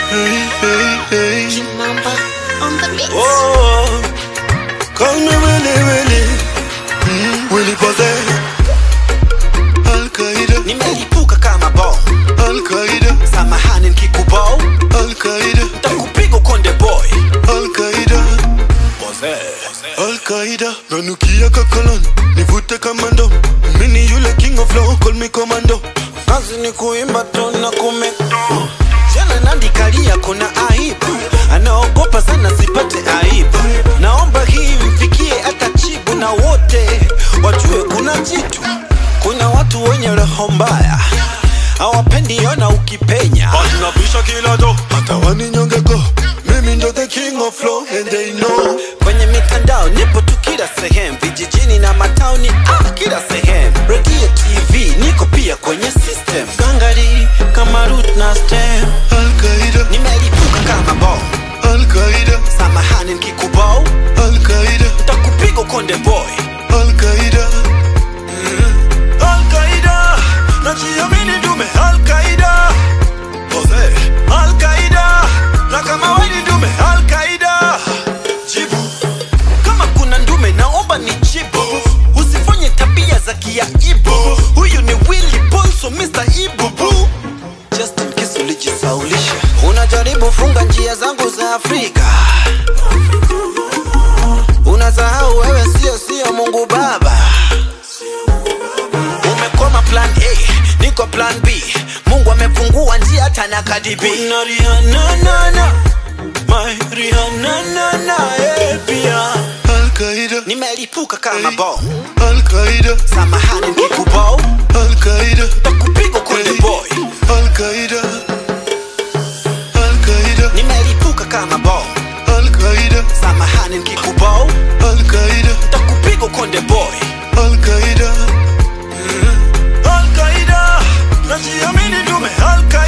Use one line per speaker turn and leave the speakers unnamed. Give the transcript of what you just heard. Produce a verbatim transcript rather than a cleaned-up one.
Hey, hey, hey.
Kimamba on the beat.
Oh, call me Willy Willy. Mm, Willy Pose. Al-Qaeda.
Nimelipuka kama bom.
Al-Qaeda.
Samahani nikikubao.
Al-Qaeda.
Takupigo konde boy.
Al-Qaeda.
Pose.
Al-Qaeda. Nanukia kakolon, nivute kamando. Mini yule king of flow, call me commando.
Kazi ni kuimba tu na kumeka. Jana nandikalia kuna aibu. Anaogopa sana sipate aibu. Naomba hii mfikie hata chibu na wote wajue kuna jitu. Kuna watu wenye roho mbaya, hawapendi ona ukipenya.
Wanabisha kila do, hata waninyongeko. Mimi ndo the king of flow and they know.
Kwenye mitandao nipo tu kila sehemu, vijijini na matauni ah, kila sehemu. Radio T V niko pia kwenye system. Gangari kama root na stem.
Al-Qaeda.
Nimelipuka kama bom.
Al-Qaeda.
Samahani nikikubao.
Al-Qaeda.
Takupigo konde boy.
Al-Qaeda.
Al-Qaeda. Najiamini ndume Al-Qaeda. Pose. Al-Qaeda. Na kama wewe ni ndume Al-Qaeda. Jibu. Kama kuna ndume naomba ni jibu. Usifanye tabia za kiaibu. Huyu ni Willy Boy so mister Ibubu. Just in case ulijisaulisha. Unajaribu funga njia zangu za Afrika. Unasahau wewe sio sio Mungu Baba. Umekoma plan A, niko plan B. Mungu amefungua njia hata na Cardi B. Una Rihanna na na, my Rihanna na na, eh pia.
Al-Qaeda.
Nimelipuka kama bom.
Al-Qaeda.
Samahani nikikubao.
Al-Qaeda.
Takupigo konde boy.
Al-Qaeda. Al-Qaeda.
Nimelipuka kama bom.
Al-Qaeda.
Samahani nikikubao.
Al-Qaeda.
Takupigo konde boy.
Al-Qaeda.
Al-Qaeda. Najiamini ndume Al-Qaeda.